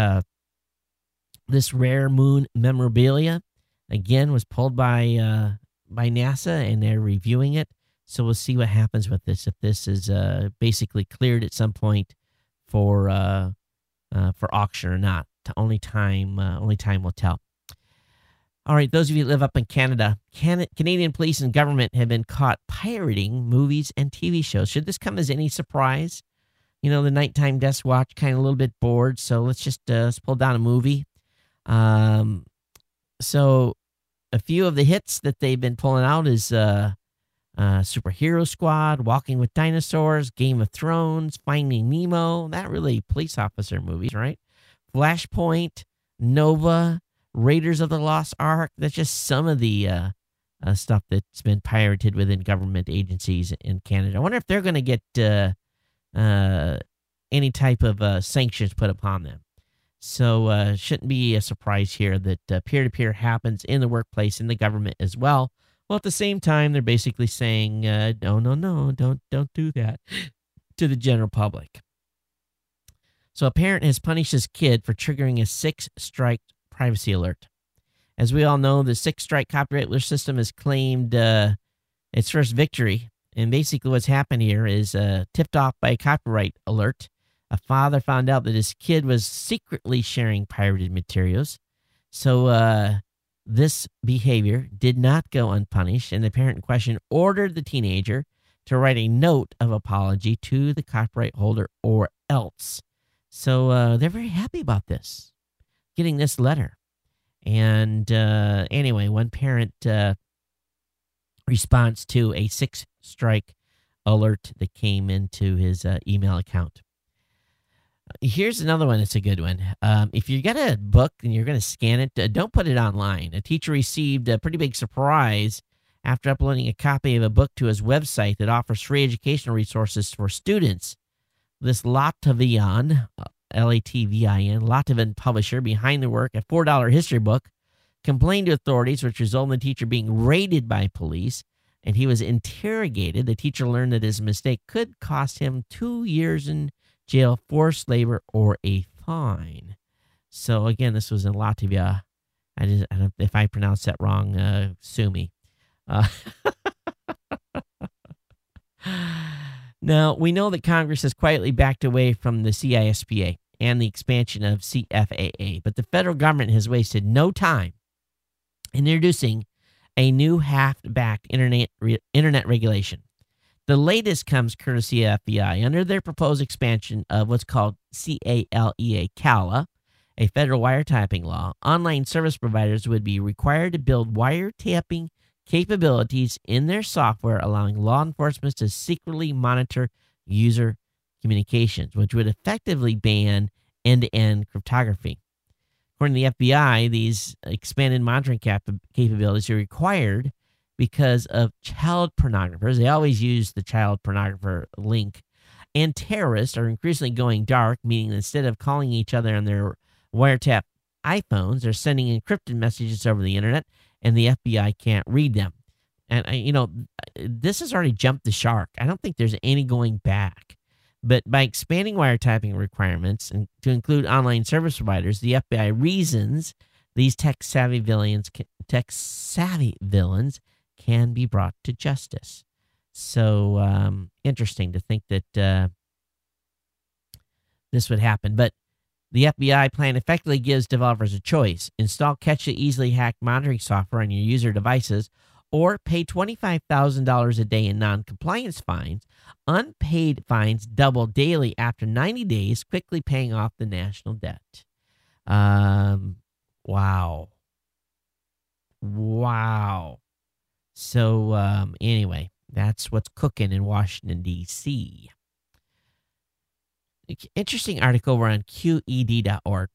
this rare moon memorabilia, again, was pulled by NASA, and they're reviewing it. So we'll see what happens with this, if this is basically cleared at some point for auction or not. Only time will tell. All right, those of you who live up in Canada, Canadian police and government have been caught pirating movies and TV shows. Should this come as any surprise? You know, the nighttime desk watch, kind of a little bit bored, so let's pull down a movie. So a few of the hits that they've been pulling out is Superhero Squad, Walking with Dinosaurs, Game of Thrones, Finding Nemo. Not really police officer movies, right? Flashpoint, Nova, Raiders of the Lost Ark. That's just some of the stuff that's been pirated within government agencies in Canada. I wonder if they're going to get any type of sanctions put upon them. So shouldn't be a surprise here that peer-to-peer happens in the workplace, in the government as well. Well, at the same time, they're basically saying, no, don't do that to the general public. So a parent has punished his kid for triggering a 6-strike privacy alert. As we all know, the 6-strike copyright alert system has claimed its first victory. And basically what's happened here is tipped off by a copyright alert. A father found out that his kid was secretly sharing pirated materials. So this behavior did not go unpunished, and the parent in question ordered the teenager to write a note of apology to the copyright holder or else. So they're very happy about this, getting this letter. And anyway, one parent responds to a 6-strike alert that came into his email account. Here's another one. It's a good one. If you got a book and you're going to scan it, don't put it online. A teacher received a pretty big surprise after uploading a copy of a book to his website that offers free educational resources for students. This Latvian, Latvin, Latvian publisher behind the work, a $4 history book, complained to authorities, which resulted in the teacher being raided by police, and he was interrogated. The teacher learned that his mistake could cost him 2 years in jail, forced labor, or a fine. So again, this was in Latvia. I don't, if I pronounced that wrong, sue me. Now, we know that Congress has quietly backed away from the CISPA and the expansion of CFAA, but the federal government has wasted no time in introducing a new half-backed internet regulation. The latest comes courtesy of FBI under their proposed expansion of what's called CALEA, a federal wiretapping law. Online service providers would be required to build wiretapping capabilities in their software, allowing law enforcement to secretly monitor user communications, which would effectively ban end-to-end cryptography. According to the FBI, these expanded monitoring capabilities are required because of child pornographers. They always use the child pornographer link. And terrorists are increasingly going dark, meaning instead of calling each other on their wiretap iPhones, they're sending encrypted messages over the internet, and the FBI can't read them. And, this has already jumped the shark. I don't think there's any going back. But by expanding wiretapping requirements and to include online service providers, the FBI reasons these tech-savvy villains can be brought to justice. So interesting to think that this would happen. But the FBI plan effectively gives developers a choice. Install catch-the-easily hacked monitoring software on your user devices or pay $25,000 a day in non-compliance fines. Unpaid fines double daily after 90 days, quickly paying off the national debt. Wow. So anyway, that's what's cooking in Washington, D.C. Interesting article over on QED.org,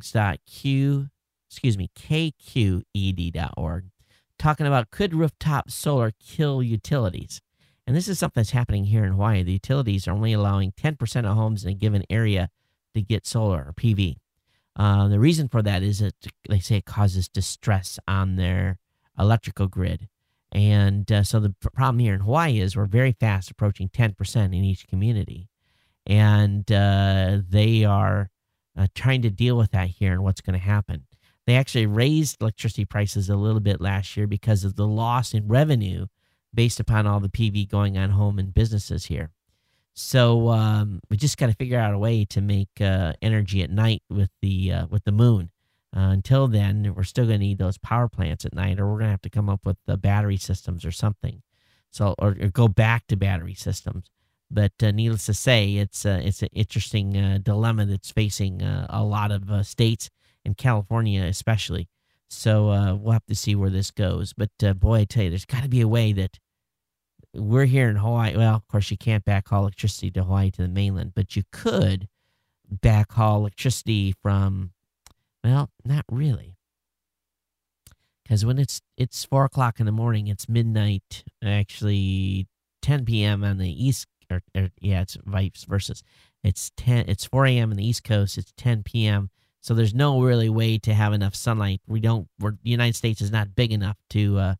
KQED.org, talking about could rooftop solar kill utilities? And this is something that's happening here in Hawaii. The utilities are only allowing 10% of homes in a given area to get solar or PV. The reason for that is that they say it causes distress on their electrical grid. And so the problem here in Hawaii is we're very fast approaching 10% in each community. And they are trying to deal with that here and what's going to happen. They actually raised electricity prices a little bit last year because of the loss in revenue based upon all the PV going on home and businesses here. So we just got to figure out a way to make energy at night with the moon. Until then, we're still going to need those power plants at night, or we're going to have to come up with the battery systems or something. So, or go back to battery systems. But needless to say, it's an interesting dilemma that's facing a lot of states, and California especially. So we'll have to see where this goes. But boy, I tell you, there's got to be a way that we're here in Hawaii. Well, of course, you can't backhaul electricity to Hawaii to the mainland, but you could backhaul electricity from, well, not really. Because when it's 4 o'clock in the morning, it's midnight, actually 10 p.m. on the East. It's vice versa. It's 4 a.m. on the East Coast. It's 10 p.m. So there's no really way to have enough sunlight. The United States is not big enough to.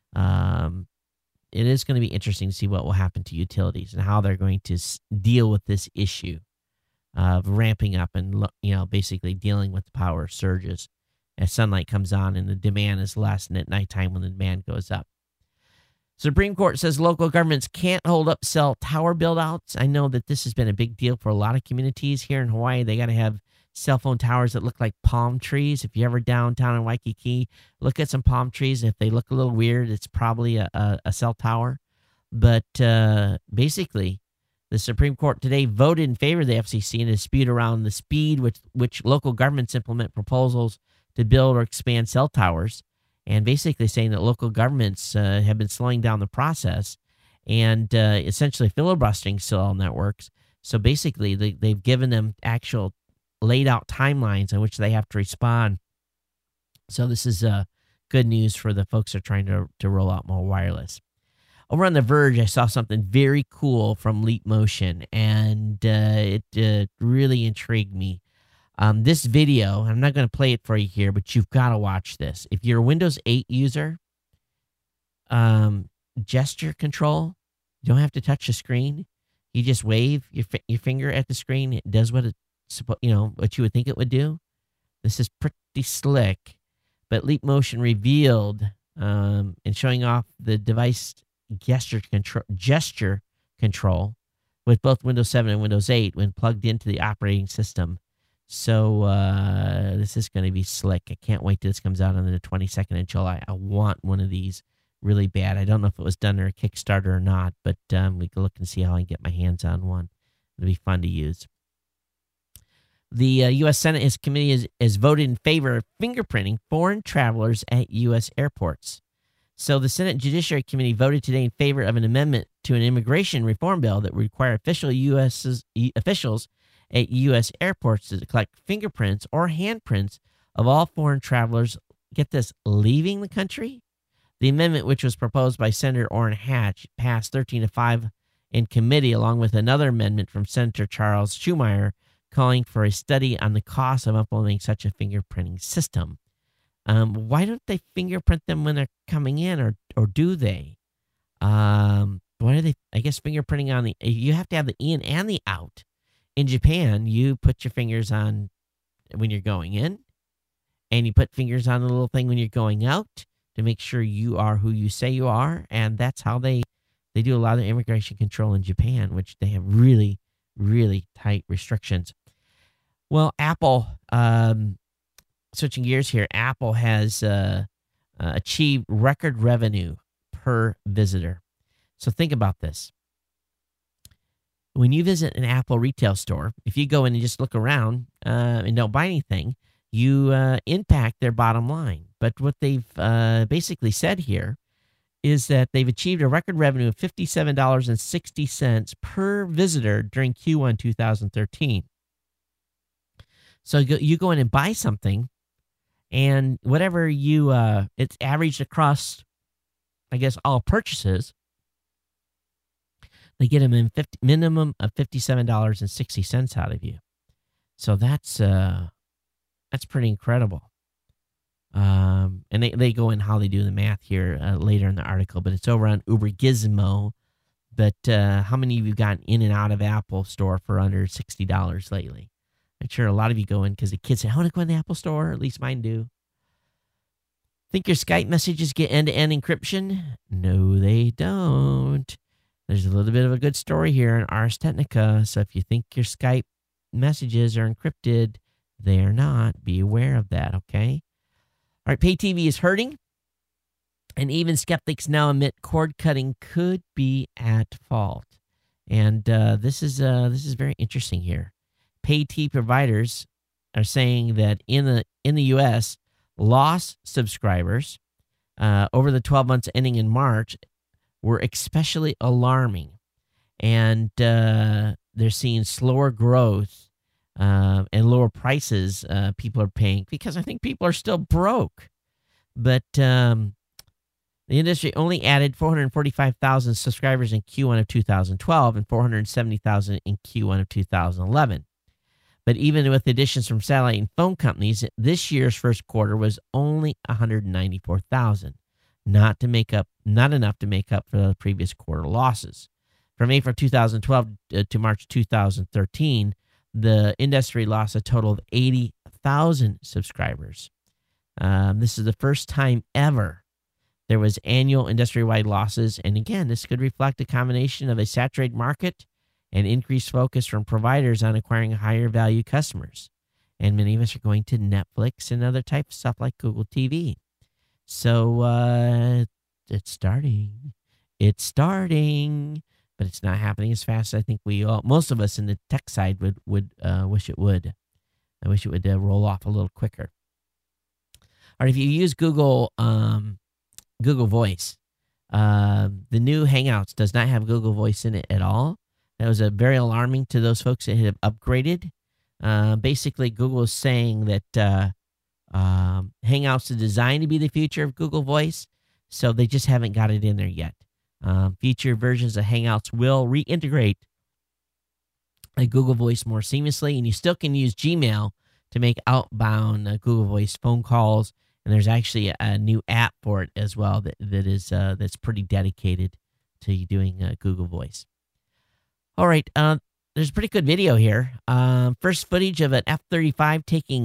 It is going to be interesting to see what will happen to utilities and how they're going to deal with this issue of ramping up and basically dealing with the power surges as sunlight comes on and the demand is less, and at nighttime when the demand goes up. Supreme Court says local governments can't hold up cell tower build-outs. I know that this has been a big deal for a lot of communities here in Hawaii. They got to have cell phone towers that look like palm trees. If you're ever downtown in Waikiki, look at some palm trees. If they look a little weird, it's probably a cell tower. But basically, The Supreme Court today voted in favor of the FCC in a dispute around the speed with which local governments implement proposals to build or expand cell towers, and basically saying that local governments have been slowing down the process and essentially filibustering cell networks. So basically, they've given them actual laid out timelines on which they have to respond. So this is good news for the folks that are trying to roll out more wireless. Over on The Verge, I saw something very cool from Leap Motion, and it really intrigued me. This video, I'm not going to play it for you here, but you've got to watch this. If you're a Windows 8 user, gesture control, you don't have to touch the screen. You just wave your finger at the screen. It does what what you would think it would do. This is pretty slick. But Leap Motion revealed in showing off the device gesture control with both Windows 7 and Windows 8 when plugged into the operating system. So this is going to be slick. I can't wait till this comes out on the 22nd of July. I want one of these really bad. I don't know if it was done or a Kickstarter or not, but we can look and see how I can get my hands on one. It'll be fun to use. The U.S. Senate, its committee, has voted in favor of fingerprinting foreign travelers at U.S. airports. So the Senate Judiciary Committee voted today in favor of an amendment to an immigration reform bill that would require officials at U.S. airports to collect fingerprints or handprints of all foreign travelers, get this, leaving the country. The amendment, which was proposed by Senator Orrin Hatch, passed 13-5 in committee, along with another amendment from Senator Charles Schumer, calling for a study on the cost of implementing such a fingerprinting system. Why don't they fingerprint them when they're coming in, or do they? Why do they? I guess fingerprinting on you have to have the in and the out. In Japan, you put your fingers on when you're going in, and you put fingers on the little thing when you're going out to make sure you are who you say you are, and that's how they do a lot of immigration control in Japan, which they have really, really tight restrictions. Well, Apple, switching gears here, Apple has achieved record revenue per visitor. So think about this. When you visit an Apple retail store, if you go in and just look around and don't buy anything, you impact their bottom line. But what they've basically said here is that they've achieved a record revenue of $57.60 per visitor during Q1 2013. So you go in and buy something, and whatever it's averaged across, I guess, all purchases, they get a minimum of $57.60 out of you. So that's pretty incredible. And they go in how they do the math here later in the article, but it's over on Uber Gizmo. But how many of you gotten in and out of Apple Store for under $60 lately? I'm sure a lot of you go in because the kids say, I want to go in the Apple Store, or at least mine do. Think your Skype messages get end-to-end encryption? No, they don't. There's a little bit of a good story here in Ars Technica. So if you think your Skype messages are encrypted, they are not. Be aware of that, okay? All right, pay TV is hurting, and even skeptics now admit cord cutting could be at fault. And this is very interesting here. Pay TV providers are saying that in the U.S., lost subscribers over the 12 months ending in March were especially alarming, and they're seeing slower growth and lower prices people are paying because I think people are still broke. But the industry only added 445,000 subscribers in Q1 of 2012 and 470,000 in Q1 of 2011. But even with additions from satellite and phone companies, this year's first quarter was only 194,000, not enough to make up for the previous quarter losses. From April 2012 to March 2013, the industry lost a total of 80,000 subscribers. This is the first time ever there was annual industry-wide losses. And again, this could reflect a combination of a saturated market and increased focus from providers on acquiring higher value customers. And many of us are going to Netflix and other types of stuff like Google TV. So it's starting. but it's not happening as fast as I think most of us in the tech side would wish it would. I wish it would roll off a little quicker. All right, if you use Google Voice, the new Hangouts does not have Google Voice in it at all. That was very alarming to those folks that have upgraded. Basically, Google is saying that Hangouts is designed to be the future of Google Voice, so they just haven't got it in there yet. Future versions of Hangouts will reintegrate Google Voice more seamlessly, and you still can use Gmail to make outbound Google Voice phone calls. And there's actually a new app for it as well that's pretty dedicated to doing Google Voice. All right, there's a pretty good video here. First footage of an F-35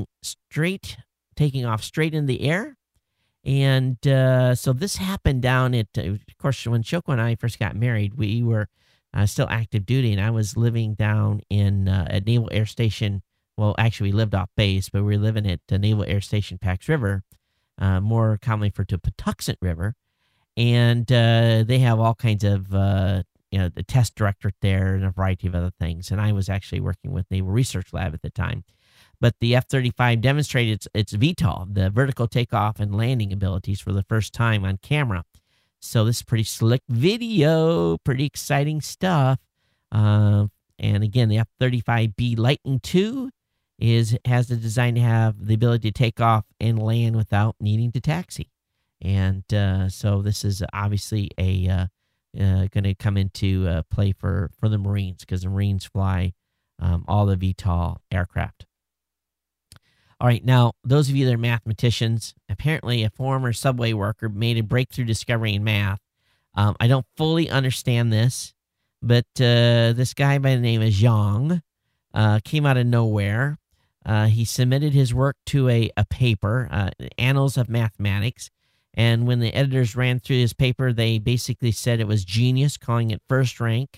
taking off straight in the air. And so this happened down at, of course, when Shoko and I first got married, we were still active duty, and I was living down at Naval Air Station. Well, actually, we lived off base, but we were living at Naval Air Station Pax River, more commonly referred to Patuxent River. And they have all kinds of, the test directorate there and a variety of other things. And I was actually working with Naval Research Lab at the time. But the F-35 demonstrated its VTOL, the vertical takeoff and landing abilities, for the first time on camera. So this is pretty slick video, pretty exciting stuff. And again, the F-35B Lightning II has the design to have the ability to take off and land without needing to taxi. And so this is obviously going to come into play for the Marines, because the Marines fly all the VTOL aircraft. All right, now, those of you that are mathematicians, apparently a former subway worker made a breakthrough discovery in math. I don't fully understand this, but this guy by the name of Zhang came out of nowhere. He submitted his work to a paper, Annals of Mathematics, and when the editors ran through his paper, they basically said it was genius, calling it first rank.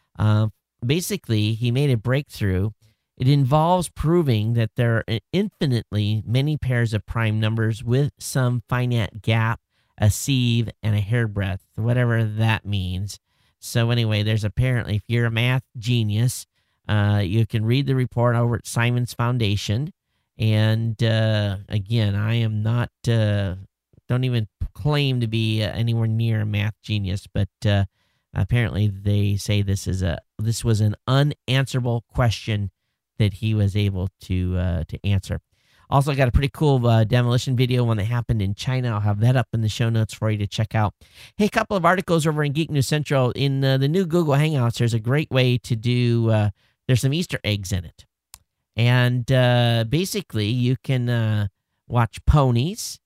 Basically, he made a breakthrough. It involves proving that there are infinitely many pairs of prime numbers with some finite gap, a sieve, and a hairbreadth, whatever that means. So anyway, there's apparently, if you're a math genius, you can read the report over at Simons Foundation. And again, I am not, don't even claim to be anywhere near a math genius, but apparently they say this was an unanswerable question that he was able to answer. Also, got a pretty cool demolition video, one that happened in China. I'll have that up in the show notes for you to check out. Hey, a couple of articles over in Geek News Central. In the new Google Hangouts, there's a great way to do, there's some Easter eggs in it. And basically, you can watch ponies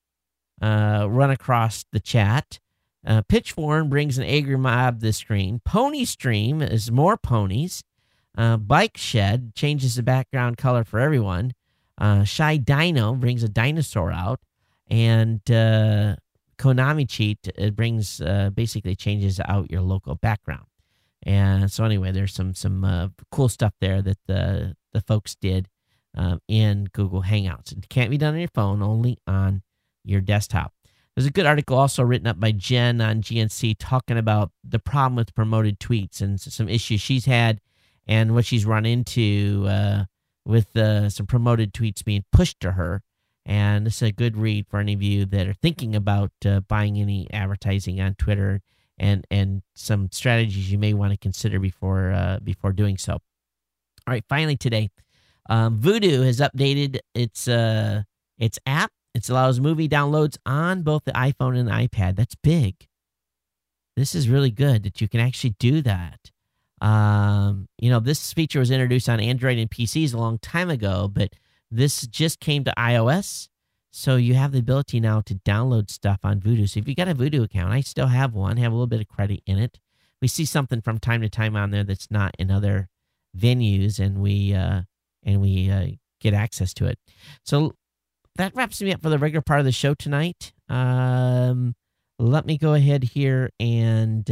run across the chat. Pitchform brings an angry mob to the screen. Pony Stream is more ponies. Bike Shed changes the background color for everyone. Shy Dino brings a dinosaur out. And Konami Cheat brings basically changes out your local background. And so anyway, there's some cool stuff there that the folks did in Google Hangouts. It can't be done on your phone, only on your desktop. There's a good article also written up by Jen on GNC talking about the problem with promoted tweets and some issues she's had and what she's run into with some promoted tweets being pushed to her. And this is a good read for any of you that are thinking about buying any advertising on Twitter, and some strategies you may want to consider before doing so. All right, finally today, Vudu has updated its app. It allows movie downloads on both the iPhone and the iPad. That's big. This is really good that you can actually do that. This feature was introduced on Android and PCs a long time ago, but this just came to iOS. So you have the ability now to download stuff on Vudu. So if you got a Vudu account, I still have one, have a little bit of credit in it. We see something from time to time on there that's not in other venues, and we get access to it. So that wraps me up for the regular part of the show tonight. Let me go ahead here and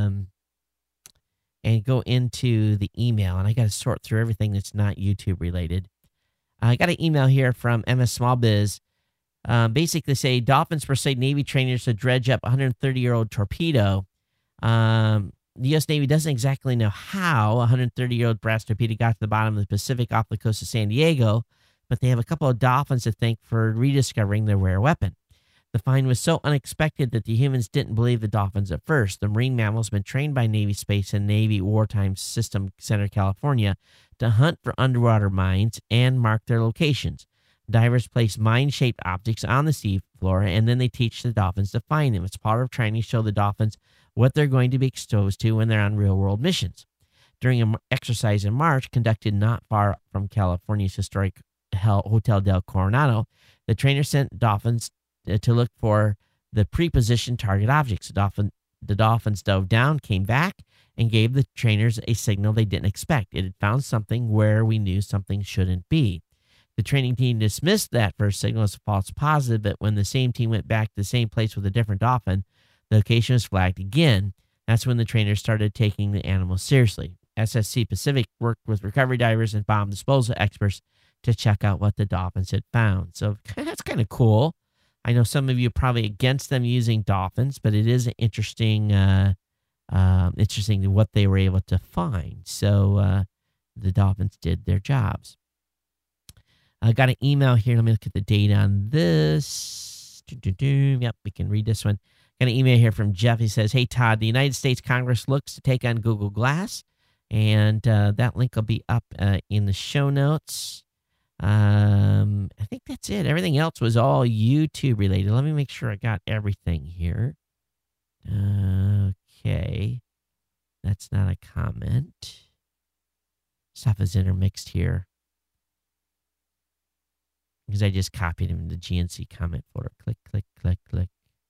go into the email. And I got to sort through everything that's not YouTube related. I got an email here from MS Small Biz. Basically say Dolphins persuade Navy trainers to dredge up a 130-year-old torpedo. the U.S. Navy doesn't exactly know how a 130-year-old brass torpedo got to the bottom of the Pacific off the coast of San Diego, but they have a couple of dolphins to thank for rediscovering their rare weapon. The find was so unexpected that the humans didn't believe the dolphins at first. The marine mammals have been trained by Navy Space and Navy Wartime System Center, California, to hunt for underwater mines and mark their locations. Divers place mine-shaped objects on the seafloor, and then they teach the dolphins to find them. It's part of training to show the dolphins what they're going to be exposed to when they're on real-world missions. During an exercise in March, conducted not far from California's historic Hotel del Coronado, the trainer sent dolphins to look for the pre-positioned target objects. The dolphins dove down, came back, and gave the trainers a signal they didn't expect. It had found something where we knew something shouldn't be. The training team dismissed that first signal as a false positive, but when the same team went back to the same place with a different dolphin, the location was flagged again. That's when the trainers started taking the animals seriously. SSC Pacific worked with recovery divers and bomb disposal experts to check out what the dolphins had found. So that's kind of cool. I know some of you are probably against them using dolphins, but it is interesting what they were able to find. So the dolphins did their jobs. I got an email here. Let me look at the date on this. Yep, we can read this one. Got an email here from Jeff. He says, "Hey, Todd, the United States Congress looks to take on Google Glass." And that link will be up in the show notes. I think that's it. Everything else was all YouTube related. Let me make sure I got everything here. Okay. That's not a comment. Stuff is intermixed here, because I just copied him in the GNC comment folder. Click, click, click, click.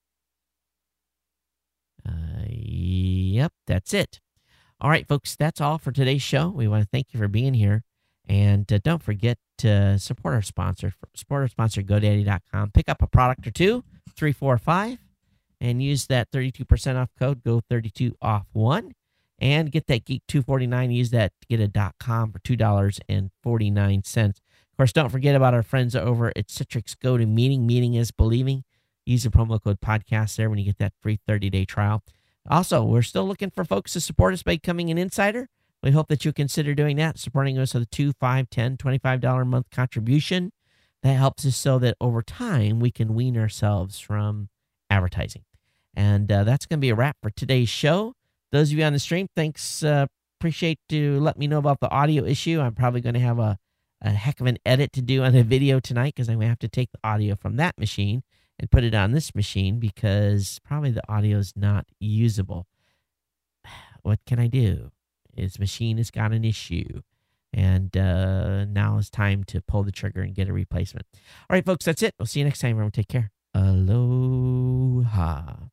Yep, that's it. All right, folks, that's all for today's show. We want to thank you for being here. And don't forget to support our sponsor. GoDaddy.com. Pick up a product or two, 3, 4, 5, and use that 32% off code, GO32OFF1, and get that Geek 249. Use that to get a .com for $2.49. Of course, don't forget about our friends over at Citrix GoToMeeting. Meeting is believing. Use the promo code podcast there when you get that free 30-day trial. Also, we're still looking for folks to support us by becoming an insider. We hope that you'll consider doing that, supporting us with a $2, $5, $10, $25 a month contribution. That helps us so that over time we can wean ourselves from advertising. And that's going to be a wrap for today's show. Those of you on the stream, thanks. Appreciate to let me know about the audio issue. I'm probably going to have a heck of an edit to do on the video tonight, because I'm going to have to take the audio from that machine and put it on this machine, because probably the audio is not usable. What can I do? His machine has got an issue, and now it's time to pull the trigger and get a replacement. All right, folks, that's it. We'll see you next time. Everyone, take care. Aloha.